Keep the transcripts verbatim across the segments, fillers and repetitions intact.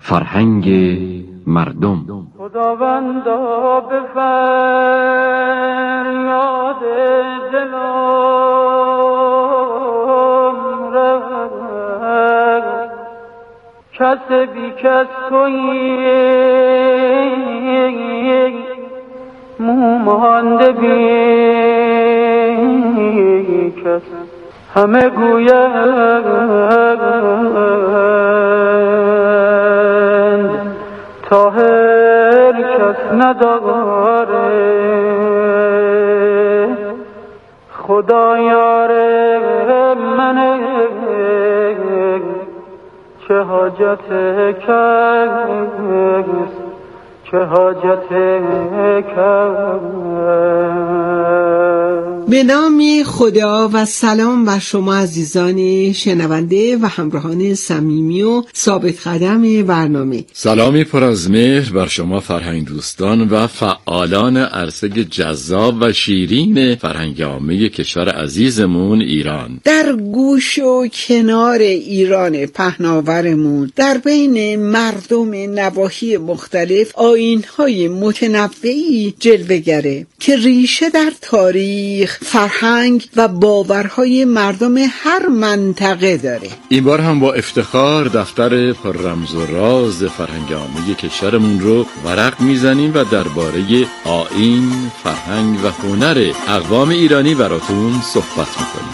فرهنگ مردم. خداوندا به فریاد دلم رس، کس بی کس تویی، مو مانده بی کس، همه گویند طاهر کس نداره، خدا یار منه، چه حاجت کس، چه حاجت کس. به نام خدا و سلام بر شما عزیزان شنونده و همراهان صمیمی و ثابت قدم برنامه. سلامی پر از مهر بر شما فرهنگ دوستان و فعالان عرصه جذاب و شیرین فرهنگ عامه کشور عزیزمون ایران. در گوش و کنار ایران پهناورمون، در بین مردم نواحی مختلف، آیین‌های متنوعی جلوه‌گره که ریشه در تاریخ، فرهنگ و باورهای مردم هر منطقه داره. این بار هم با افتخار دفتر پر رمز و راز فرهنگ عامه کشورمون رو ورق میزنیم و درباره آیین، فرهنگ و هنر اقوام ایرانی براتون صحبت میکنیم.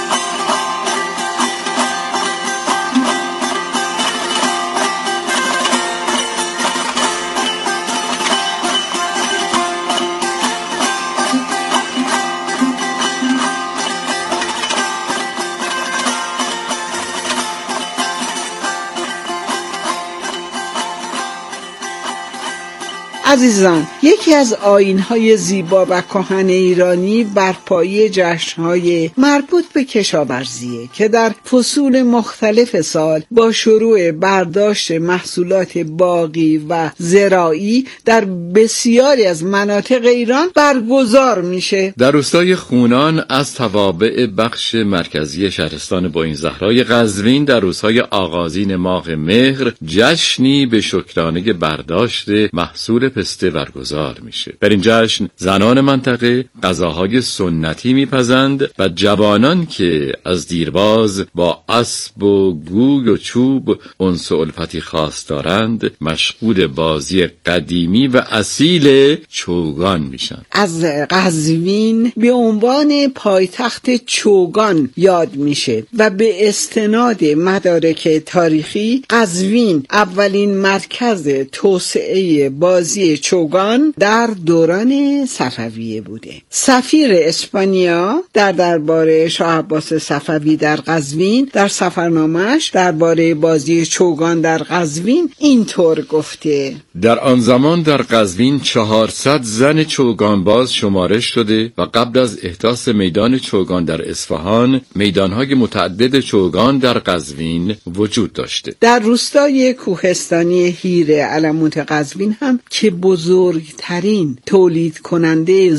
عزیزان، یکی از آیین‌های زیبا و کهن ایرانی بر پایه جشن‌های مربوط به کشاورزیه که در فصول مختلف سال با شروع برداشت محصولات باغی و زراعی در بسیاری از مناطق ایران برگزار میشه. در روستای خونان از توابع بخش مرکزی شهرستان بوئین‌زهرای قزوین در روزهای آغازین ماه مهر جشنی به شکرانه برداشت محصول پسته برگزار میشه. در این جشن زنان منطقه غذاهای سنتی میپزند و جوانان که از دیرباز با اسب و گوی و چوب انس و الفتی خاص دارند مشغول بازی قدیمی و اصیل چوگان میشن. از قزوین به عنوان پایتخت چوگان یاد میشه و به استناد مدارک تاریخی قزوین اولین مرکز توسعه بازی چوگان در دوران صفویه بوده. سفیر اسپانیا در دربار شاه عباس صفوی در قزوین در سفرنامه‌اش درباره بازی چوگان در قزوین اینطور گفته: در آن زمان در قزوین چهارصد زن چوگان باز شمارش شده و قبل از احداث میدان چوگان در اصفهان میدانهای متعدد چوگان در قزوین وجود داشته. در روستای کوهستانی هیر علموت قزوین هم که بزرگترین تولید کننده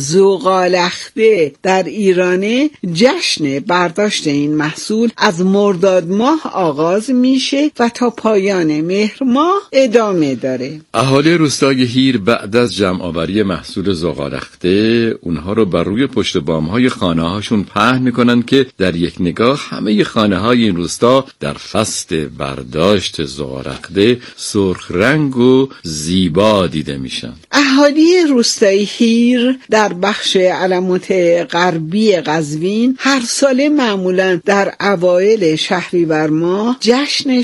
زغالخته در ایرانه، جشن برداشت این محصول از مرداد ماه آغاز میشه و تا پایان مهر ماه ادامه داره. اهالی روستای هیر بعد از جمع آوری محصول زغالخته اونها رو بر روی پشت بام‌های خانه‌هاشون پهن میکنن که در یک نگاه همه خانه‌های این روستا در فصل برداشت زغالخته سرخ رنگ و زیبا دیده میشن. اهالی روستای هیر در بخش علموت غربی قزوین هر ساله معمولاً در اوایل شهریور ماه جشن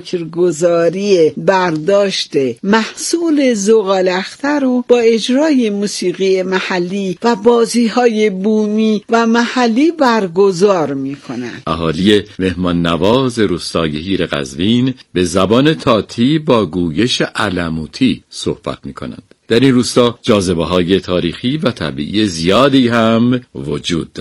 شکرگزاری برداشت محصول زغالخته رو با اجرای موسیقی محلی و بازی‌های بومی و محلی برگزار میکنن. اهالی مهمان نواز روستای هیر قزوین به زبان تاتی با گویش علموتی صحبت میکنند. در این روستا جاذبه‌های تاریخی و طبیعی زیادی هم وجود داره.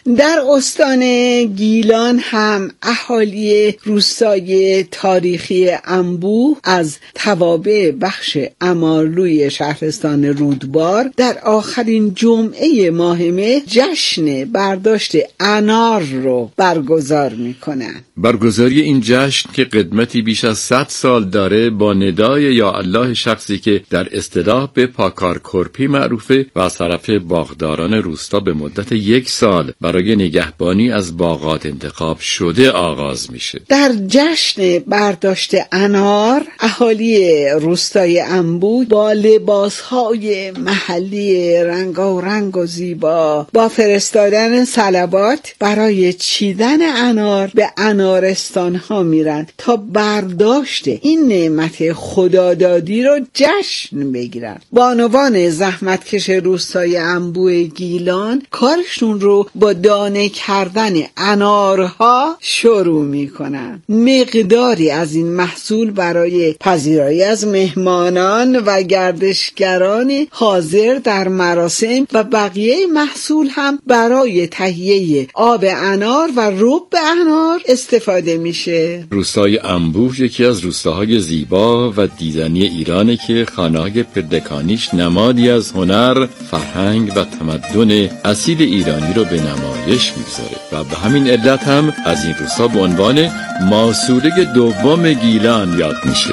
در استان گیلان هم اهالی روستای تاریخی انبوه از توابع بخش امارلوی شهرستان رودبار در آخرین جمعه ماه مه جشن برداشت انار رو برگزار میکنن. برگزاری این جشن که قدمتی بیش از صد سال داره با ندای یا الله شخصی که در اصطلاح به پاکار کرپی معروفه و از طرف باغداران روستا به مدت یک سال برای نگهبانی از باغات انتخاب شده آغاز میشه. در جشن برداشت انار اهالی روستای انبوه با لباسهای محلی رنگارنگ و زیبا با فرستادن صلوات برای چیدن انار به انارستان ها میرن تا برداشت این نعمت خدادادی رو جشن بگیرن. بانوان زحمتکش روستای انبوه گیلان کارشون رو با دانه کردن انارها شروع میکنن. مقداری از این محصول برای پذیرایی از مهمانان و گردشگران حاضر در مراسم و بقیه محصول هم برای تهیه آب انار و رب انار استفاده میشه. روستای انبوه یکی از روستاهای زیبا و دیدنی ایرانه که خانه‌های پردکانیش نمادی از هنر، فرهنگ و تمدن اصیل ایرانی رو به نمایش میگذاره و به همین علت هم از این روستا به عنوان ماسوره دوم گیلان یاد میشه.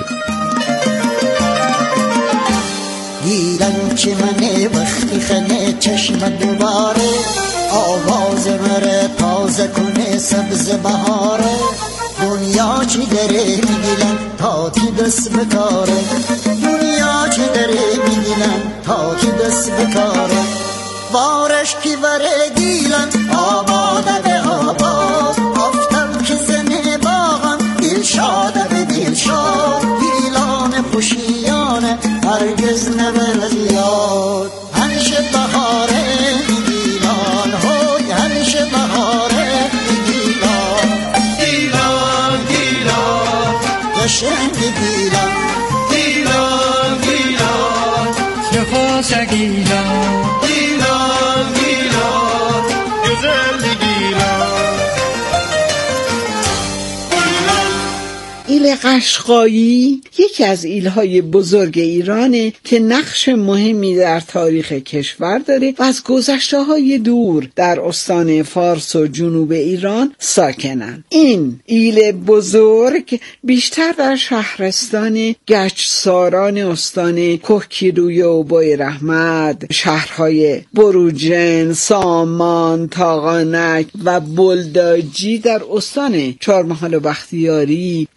گیلان که منه وقتی خنه چشم دوباره آواز مره تازه کنه سبز بهاره دنیا چی داره میگیلن تا کی دست بکاره دنیا چی داره میگیلن تا کی دست بکاره وارش کی وره گیلن آباده به آباد افتم که زنه باغم دل شاده به دل شاد گیلان خوشیانه هرگز نبرد یاد همیشه بهاره گیلان های همیشه بهاره گیلان گیلان گیلان قشنگ گیلان گیلان گیلان چه خوش گیلان گیلان گیلان گزل گیلان. ایل قشقایی یکی از ایلهای بزرگ ایرانه که نقش مهمی در تاریخ کشور داره و از گذشته‌های دور در استان فارس و جنوب ایران ساکنن. این ایل بزرگ بیشتر در شهرستان گچساران استان کهگیلویه و بویراحمد، شهرهای بروجن، سامان، تاغانک و بلداجی در استان چهارمحال و بختیاری،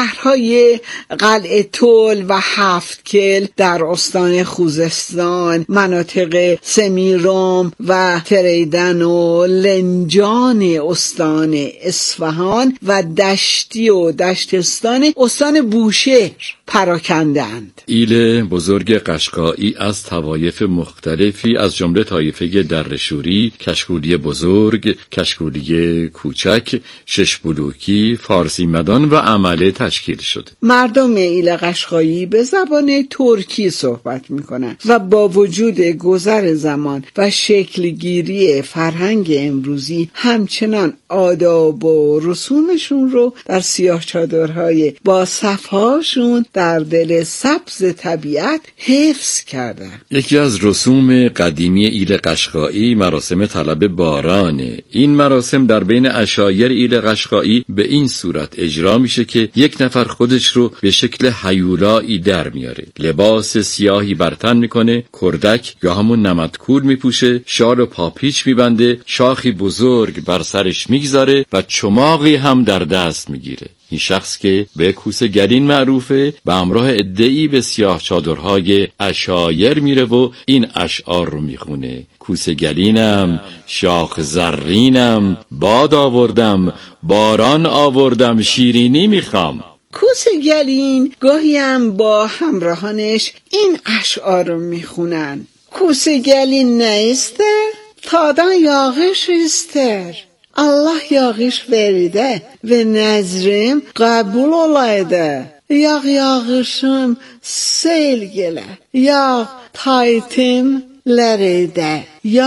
شهرهای قلعه طول و هفتکل در استان خوزستان، مناطق سمیرام و تریدن و لنجان استان اصفهان و دشتی و دشتستان استان بوشهر پراکندند. ایل بزرگ قشقایی از طوایف مختلفی از جمله طایفه درشوری، کشکولی بزرگ، کشکولی کوچک، شش بلوکی، فارسی مدان و عمله تشکیل شده. مردم ایل قشقایی به زبان ترکی صحبت میکنن و با وجود گذر زمان و شکلگیری فرهنگ امروزی همچنان آداب و رسومشون رو در سیاه چادرهای با صفهاشون در دل سبز طبیعت حفظ کردن. یکی از رسوم قدیمی ایل قشقایی مراسم طلب بارانه. این مراسم در بین عشایر ایل قشقایی به این صورت اجرا میشه که یک نفر خودش رو به شکل هیولایی در میاره، لباس سیاهی بر تن میکنه، کردک یا همون نمدکور میپوشه، شال و پاپیچ میبنده، شاخی بزرگ بر سرش میگذاره و چماقی هم در دست میگیره. این شخص که به کوسه گلین معروفه به همراه عده‌ای به سیاه چادرهای عشایر میره و این اشعار رو میخونه: کوسه گلینم، شاخ زرینم، باد آوردم، باران آوردم، شیرینی میخوام. کوسه گلین گاهی هم با همراهانش این اشعار رو میخونن: کوسه گلین نیسته تاdan yağış ister, Allah yağış veride ve nezrim kabul olaydı. Yağ yağışım sel gele, yağ taytim leride, yağ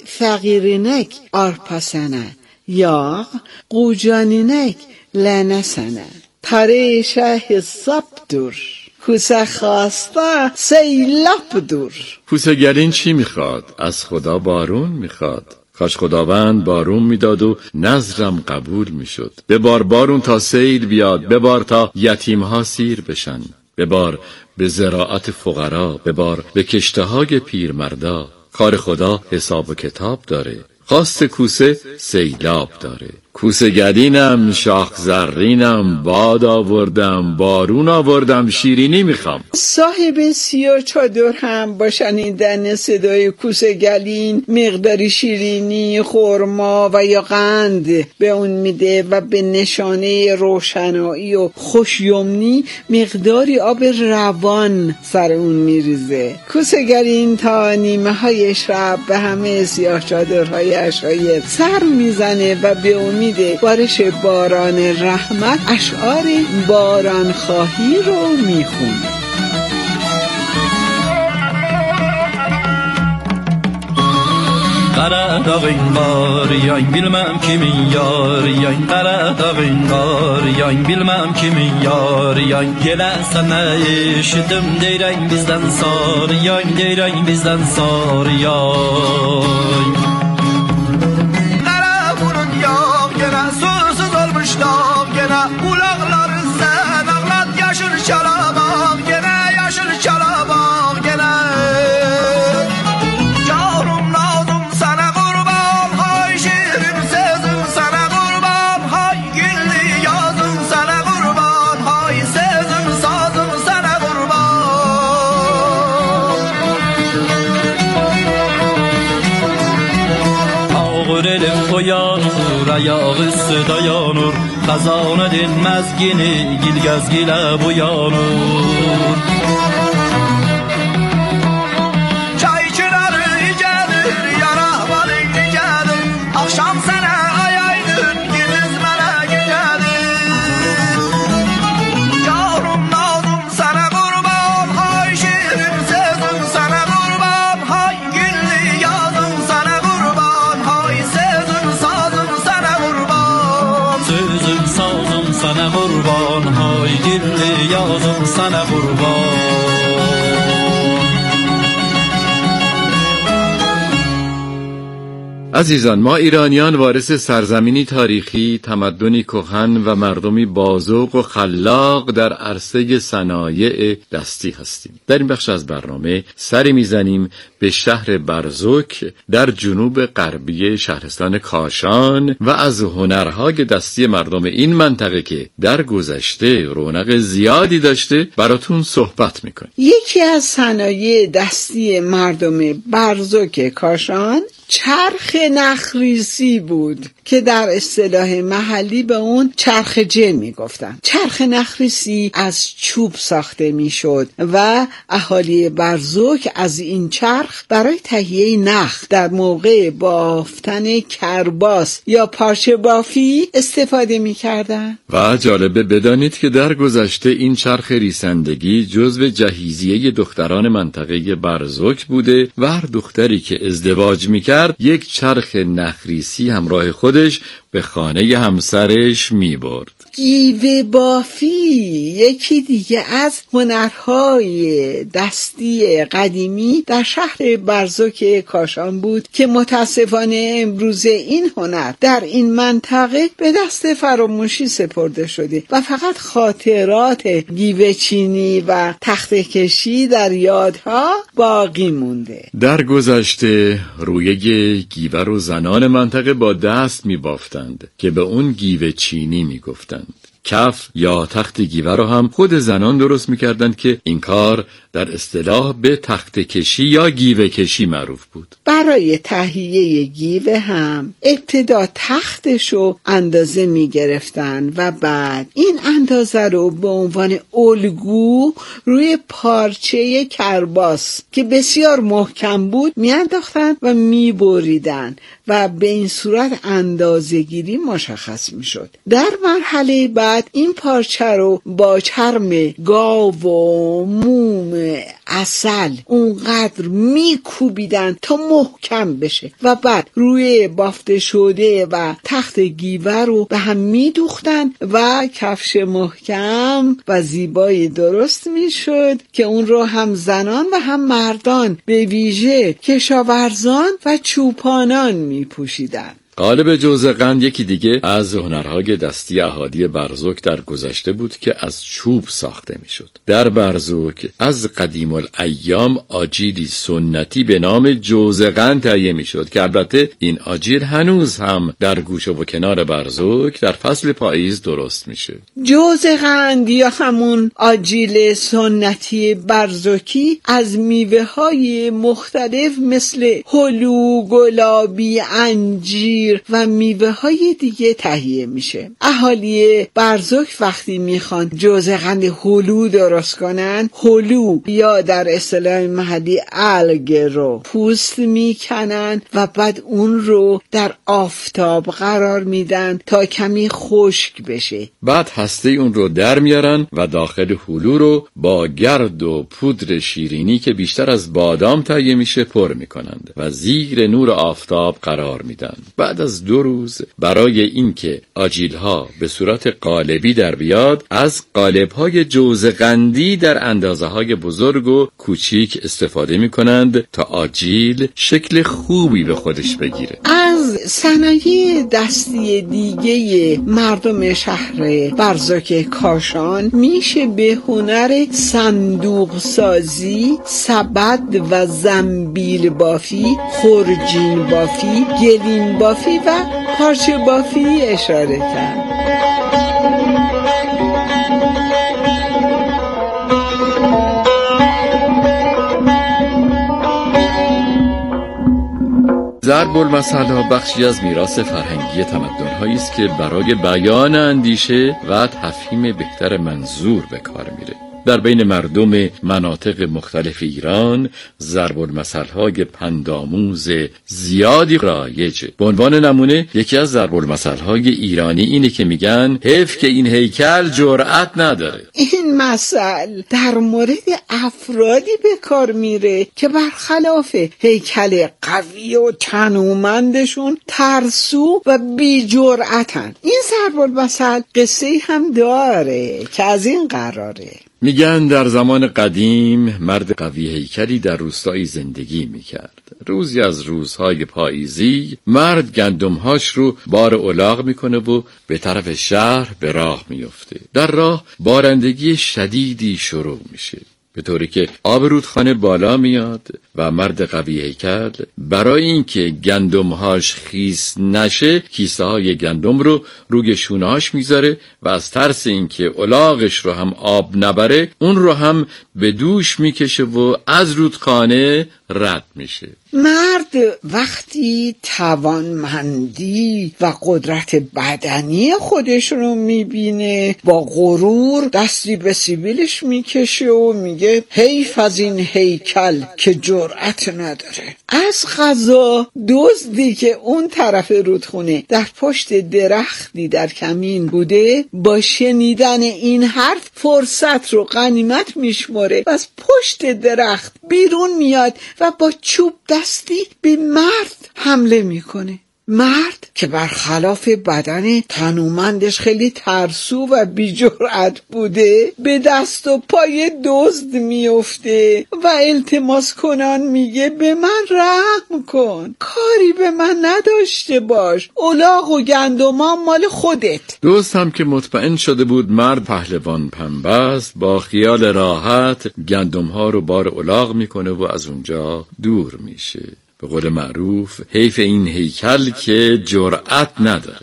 fəqirinek arpasənə, yağ qucaninek lənəsənə. Tare شه حساب دور کوسه خواسته سیلاب دور. کوسه گلین چی میخواد؟ از خدا بارون میخواد. کاش خداوند بارون میداد و نذرم قبول میشد. ببار بارون تا سیل بیاد، ببار تا یتیمها سیر بشن، ببار به زراعت فقرا، ببار به کشته های پیرمردا. کار خدا حساب و کتاب داره. خواست کوسه سیلاب داره. کوسه گدینم، شاخ زرینم، باد آوردم، بارون آوردم، شیرینی میخوام. صاحب سیاه چادر هم با شنیدن صدای کوسه گلین مقداری شیرینی، خرما و یا قند به اون میده و به نشانه روشنایی و خوشیمنی مقداری آب روان سر اون میریزه. کوسه گلین تا نیمه های شب به همه سیاه چادرهای اشایه سر میزنه و به اون میده بارش باران رحمت اشعار باران خواهی رو میخونه. قره داغین قاریان bilmem kimin yariyan qara dağın qariyan bilmem kimin yariyan geləsən nə eşidim deyirən bizdən sarıyan deyirən bizdən sarıyan qara burun yox yenə susuz olmuş dağ yenə qulaqları sən ağlat yaşır şalabaq yenə yaşır şalabaq yenə Uyanır, ayağı dayanır, kazanı dinmez gini, gilgez gile buyanır. Çay çırarı gelir, yara balıklı gelir, akşam sana ayaydın, gündüz mənə gecedir. Yavrum nazım sana kurban, hay şirin sözüm sana kurban, hay güllü yazım sana kurban, hay sana kurban, hay dilli yazım sana kurban. عزیزان، ما ایرانیان وارث سرزمینی تاریخی، تمدنی کهن و مردمی بازوق و خلاق در عرصه صنایع دستی هستیم. در این بخش از برنامه سری میزنیم به شهر برزوک در جنوب غربی شهرستان کاشان و از هنرهای دستی مردم این منطقه که در گذشته رونق زیادی داشته براتون صحبت میکنیم. یکی از صنایع دستی مردم برزوک کاشان چرخ نخریسی بود که در اصطلاح محلی به اون چرخجه میگفتن. چرخ نخریسی از چوب ساخته میشد و اهالی برزوک از این چرخ برای تهیه نخ در موقع بافتن کرباس یا پارچه بافی استفاده میکردن. و جالبه بدانید که در گذشته این چرخ ریسندگی جزو جهیزیه دختران منطقه برزوک بوده و هر دختری که ازدواج میکرد یک چرخ نخریسی همراه خودش به خانه همسرش می برد. گیوه بافی یکی دیگه از هنرهای دستی قدیمی در شهر برزوک کاشان بود که متاسفانه امروز این هنر در این منطقه به دست فراموشی سپرده شده و فقط خاطرات گیوه چینی و تخته کشی در یادها باقی مونده. در گذشته رویه گیوه رو زنان منطقه با دست می بافتند که به اون گیوه چینی می گفتند. کف یا تخت گیوه رو هم خود زنان درست می‌کردند که این کار در اصطلاح به تخت کشی یا گیوه کشی معروف بود. برای تهیه گیوه هم ابتدا تختشو اندازه می‌گرفتن و بعد این اندازه رو به عنوان الگو روی پارچه کرباس که بسیار محکم بود میانداختن و میبریدن و به این صورت اندازه‌گیری مشخص میشد. در مرحله بعد این پارچه رو با چرم گاو و موم عسل اونقدر میکوبیدن تا محکم بشه و بعد روی بافته شده و تخت گیوه رو به هم میدوختن و کفش محکم و زیبایی درست میشد که اون رو هم زنان و هم مردان به ویژه کشاورزان و چوپانان میپوشیدن. قالب جوزغن یکی دیگه از هنرهای دستی احادی برزوک در گذشته بود که از چوب ساخته میشد. در برزوک از قدیم الایام آجیلی سنتی به نام جوزغن تهیه میشد که البته این آجیل هنوز هم در گوشه و کنار برزوک در فصل پاییز درست میشه. جوزغن یا همون آجیل سنتی برزوکی از میوه های مختلف مثل هلو، گلابی، انجیر و میوه های دیگه تهیه میشه. اهالی برزوک وقتی میخوان جوزغن هلو درست کنن، هلو یا در اصطلاح محلی الگ رو پوست میکنن و بعد اون رو در آفتاب قرار میدن تا کمی خشک بشه. بعد هسته اون رو در میارن و داخل هلو رو با گرد و پودر شیرینی که بیشتر از بادام تهیه میشه پر میکنند و زیر نور آفتاب قرار میدن. بعد از دو روز برای اینکه آجیل‌ها به صورت قالبی در بیاد، از قالب‌های جوزغندی در اندازه‌های بزرگ و کوچیک استفاده می‌کنند تا آجیل شکل خوبی به خودش بگیره. از صنایع دستی دیگه مردم شهر برزوک کاشان میشه به هنر صندوق سازی، سبد و زنبیل بافی، خرجین بافی، گلین بافی و پارچه بافی اشاره کرد. ضرب المثل بخشی از میراث فرهنگی تمدن‌هایی است که برای بیان اندیشه و تفهیم بهتر منظور به کار میره. در بین مردم مناطق مختلف ایران ضرب المثل‌های پندآموز زیادی رایجه. به عنوان نمونه یکی از ضرب المثل‌های ایرانی اینه که میگن حیف که این هیکل جرأت نداره. این مثل در مورد افرادی به کار میره که برخلاف هیکل قوی و تنومندشون ترسو و بی جرأتن. این ضرب المثل قصه هم داره که از این قراره. میگن در زمان قدیم مرد قوی هیکلی در روستایی زندگی میکرد. روزی از روزهای پاییزی مرد گندمهاش رو بار الاغ میکنه و به طرف شهر به راه میفته. در راه بارندگی شدیدی شروع میشه، به طوری که آب رودخانه بالا میاد و مرد قوی هیکل برای اینکه گندمهاش خیس نشه کیسه های گندم رو روی شونهاش میذاره و از ترس اینکه الاغش رو هم آب نبره اون رو هم به دوش میکشه و از رودخانه رد میشه. مرد وقتی توانمندی و قدرت بدنی خودش رو میبینه با غرور دستی به سیبیلش میکشه و میگه حیف از این هیکل که جرأت نداره. از قضا دزدی که اون طرف رودخونه در پشت درختی در کمین بوده با شنیدن این حرف فرصت رو غنیمت میشماره و از پشت درخت بیرون میاد و با چوب دستی به مرد حمله میکنه. مرد که برخلاف بدن تنومندش خیلی ترسو و بی جرأت بوده به دست و پای دزد میفته و التماس کنان میگه به من رحم کن، کاری به من نداشته باش، الاغ و گندمام مال خودت. دزد هم که مطمئن شده بود مرد پهلوان پنبه است با خیال راحت گندمها رو بار الاغ میکنه و از اونجا دور میشه. به قول معروف حیف این هیکل که جرأت نداره.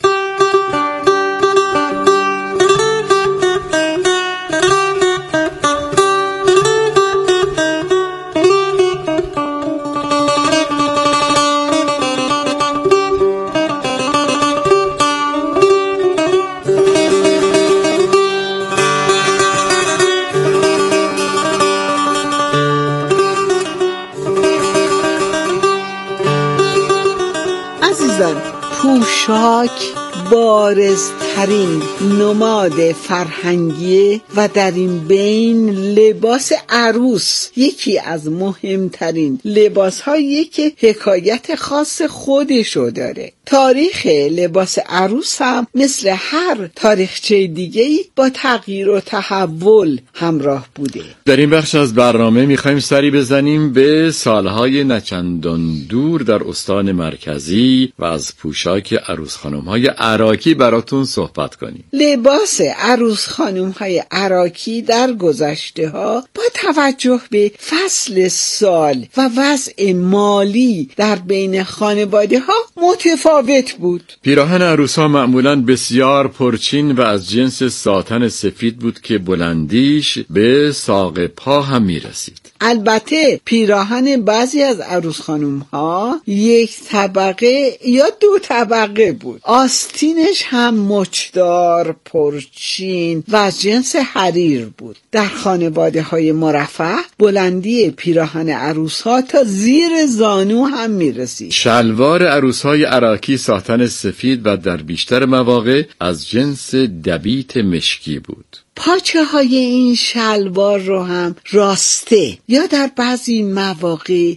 پوشاک بارزترین مهمترین نماد فرهنگی و در این بین لباس عروس یکی از مهمترین لباس‌هایی که حکایت خاص خودشو داره. تاریخ لباس عروس هم مثل هر تاریخچه دیگه‌ای با تغییر و تحول همراه بوده. در این بخش از برنامه میخوایم سری بزنیم به سالهای نچندان دور در استان مرکزی و از پوشاک عروس خانم‌های عراقی براتون صحبت کنیم. لباس عروس خانم‌های عراقی در گذشته ها با توجه به فصل سال و وضع مالی در بین خانواده ها متفاوت بود. پیراهن عروس‌ها معمولاً بسیار پرچین و از جنس ساتن سفید بود که بلندیش به ساق پا هم میرسید. البته پیراهن بعضی از عروس خانم ها یک طبقه یا دو طبقه بود. آستینش هم مچدار، پرچین و از جنس حریر بود. در خانواده های مرفه بلندی پیراهن عروس ها تا زیر زانو هم میرسید. شلوار عروس های عراقی ساتن سفید و در بیشتر مواقع از جنس دبیت مشکی بود. پاچه های این شلوار رو هم راسته یا در بعضی مواقع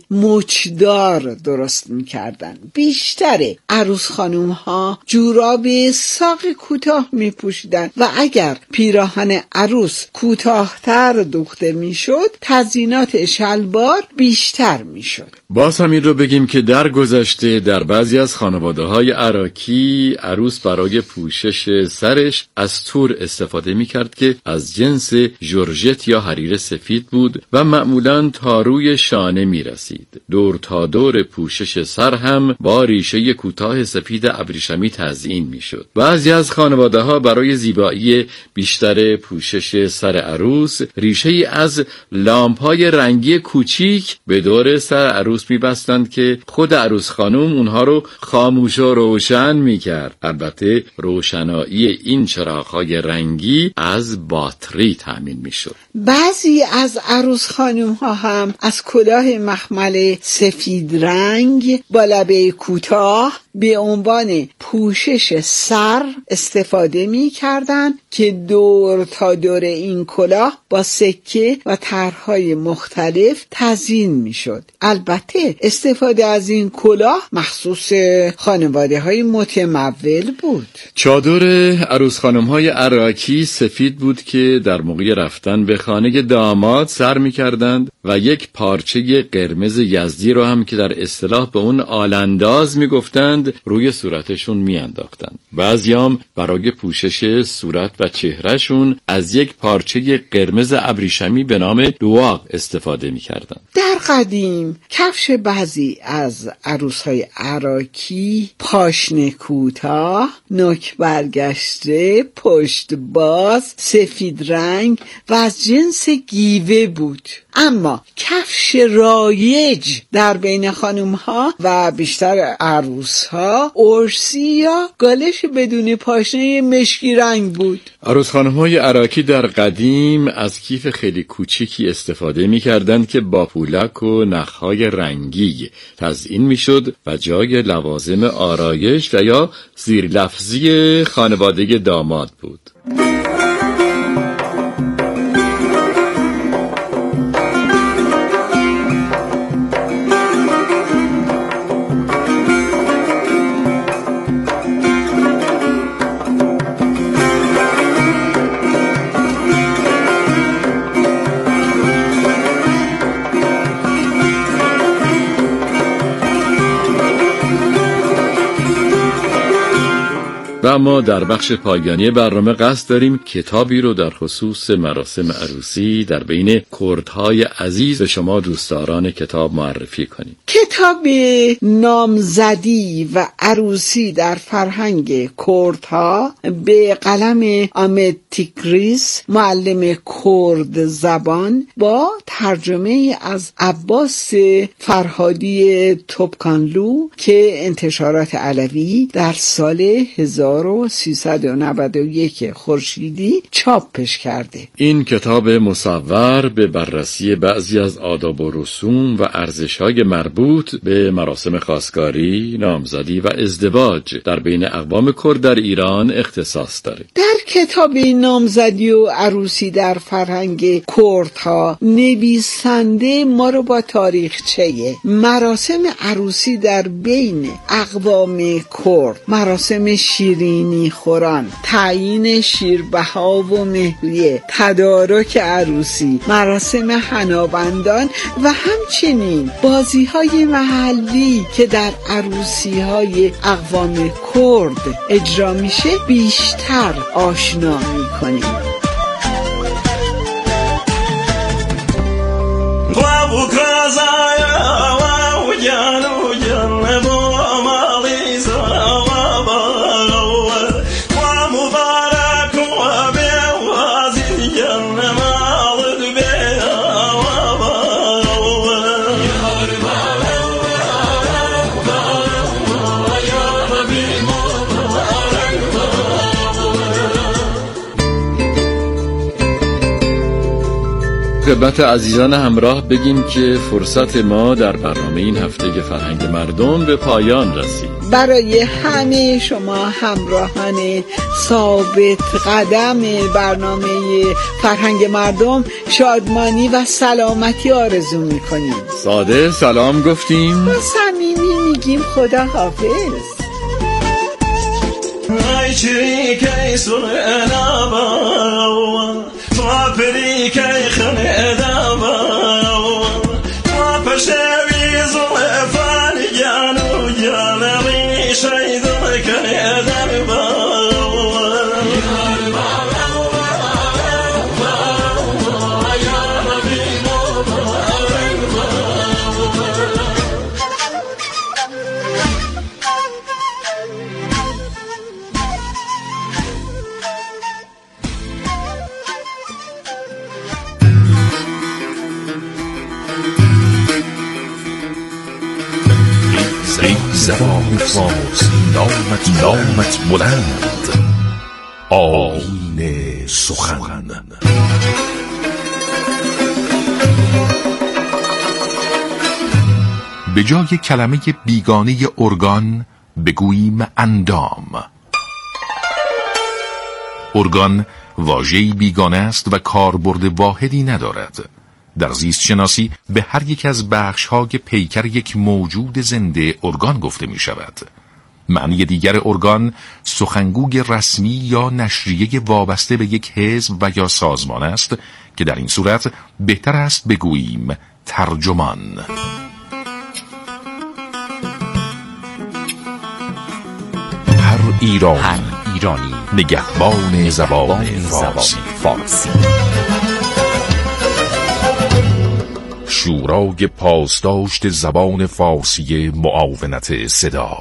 مچدار درست میکردن. بیشتر عروس خانوم ها جوراب ساق کوتاه میپوشیدن و اگر پیراهن عروس کوتاهتر دوخته میشد تزیینات شلوار بیشتر میشد. باز هم این رو بگیم که در گذشته در بعضی از خانواده های عراقی عروس برای پوشش سرش از تور استفاده میکرد که از جنس جورجت یا حریر سفید بود و معمولاً تا روی شانه می رسید. دور تا دور پوشش سر هم با ریشه کوتاه سفید ابریشمی تزیین می شد. بعضی از خانواده ها برای زیبایی بیشتر پوشش سر عروس ریشه از لامپ‌های رنگی کوچیک به دور سر عروس می بستند که خود عروس خانم اونها رو خاموش و روشن می کرد. البته روشنایی این چراغ‌های رنگی از باتری تامین می شد. بعضی از عروس خانم ها هم از کلاه مخمل سفید رنگ با لبه کوتاه به عنوان پوشش سر استفاده می کردن که دور تا دور این کلاه با سکه و طرح‌های مختلف تزیین می شد. البته استفاده از این کلاه مخصوص خانواده های متمول بود. چادر عروس خانم های عراقی سفید بود که در موقع رفتن به خانه داماد سر می کردند و یک پارچه قرمز یزدی رو هم که در اصطلاح به اون آلنداز می گفتند روی صورتشون می انداختند. بعضیام برای پوشش صورت و چهرهشون از یک پارچه قرمز ابریشمی به نام دواق استفاده می کردند. در قدیم کفش بعضی از عروس‌های عراقی پاشنه کوتاه، نوک برگشته، پشت باز، سفید رنگ و از جنس گیوه بود. اما کفش رایج در بین خانم‌ها و بیشتر عروس‌ها ارسی یا گالش بدون پاشنه مشکی رنگ بود. عروس خانم‌های عراقی در قدیم از کیف خیلی کوچیکی استفاده می‌کردند که با پولک و نخ‌های رنگی تزیین می‌شد و جای لوازم آرایش و یا زیرلفظی خانواده داماد بود. و اما در بخش پایانی برنامه قصد داریم کتابی رو در خصوص مراسم عروسی در بین کردهای عزیز به شما دوستداران کتاب معرفی کنیم. کتاب نامزدی و عروسی در فرهنگ کردها به قلم آمد تیگریس، معلم کرد زبان، با ترجمه از عباس فرهادی توبکانلو که انتشارات علوی در سال هزار هزار و سیصد و نود و یک خورشیدی چاپش کرده. این کتاب مصور به بررسی بعضی از آداب و رسوم و ارزش‌های مربوط به مراسم خواستگاری، نامزدی و ازدواج در بین اقوام کرد در ایران اختصاص داره. در کتاب نامزدی و عروسی در فرهنگ کردها نویسنده ما رو با تاریخچه مراسم عروسی در بین اقوام کرد، مراسم شیرینی خوران، تعیین شیربها و مهریه، تدارک عروسی، مراسم حنابندان و همچنین بازی‌های محلی که در عروسی‌های اقوام کرد اجرا میشه بیشتر آشنا می‌کنیم. خدمت عزیزان همراه بگیم که فرصت ما در برنامه این هفته فرهنگ مردم به پایان رسید. برای همه شما همراهان ثابت قدم برنامه فرهنگ مردم شادمانی و سلامتی آرزو میکنیم. ساده سلام گفتیم و صمیمی میگیم خدا حافظ. Swaperi kai khane dava swapashavi zulfani janu janari shaydun kane dava زبان فارسی نامت نامت بلند آیین سخن. به جای کلمه بیگانه ارگان بگوییم اندام. ارگان واژه‌ای بیگانه است و کاربرد واحدی ندارد. در زیست شناسی به هر یک از بخش‌های پیکر یک موجود زنده ارگان گفته می شود. معنی دیگر ارگان سخنگوی رسمی یا نشریه وابسته به یک حزب و یا سازمان است که در این صورت بهتر است بگوییم ترجمان. هر ایرانی, هر ایرانی نگهبان زبان فارسی. فارسی. شورای پاسداشت زبان فارسی معاونت صدا.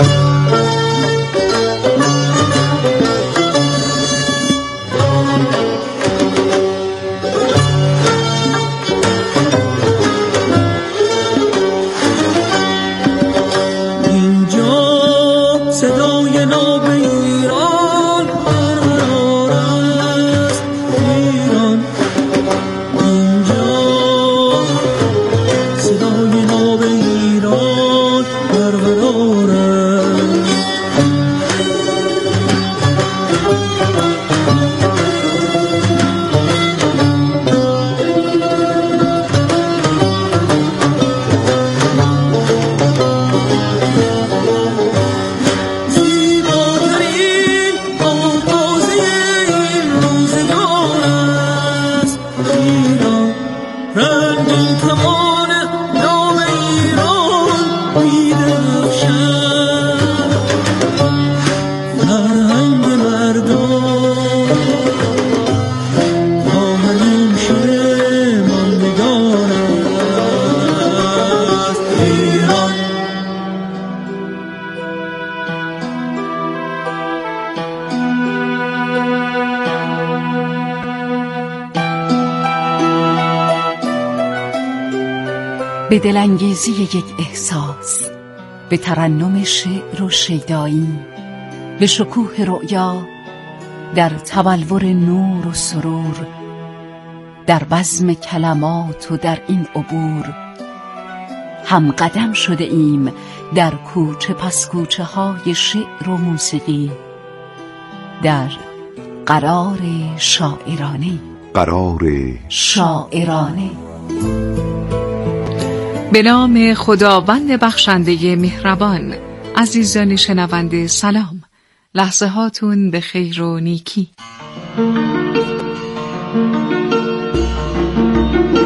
به دلانگیزی یک احساس، به ترنم شعر و شیدایی، به شکوه رؤیا، در تبلور نور و سرور، در بزم کلمات و در این عبور، هم قدم شده ایم در کوچه پس کوچه های شعر و موسیقی، در قرار شاعرانه قرار شاعرانه. به نام خداوند بخشنده مهربان. عزیزان شنونده سلام، لحظه هاتون به خیر و نیکی.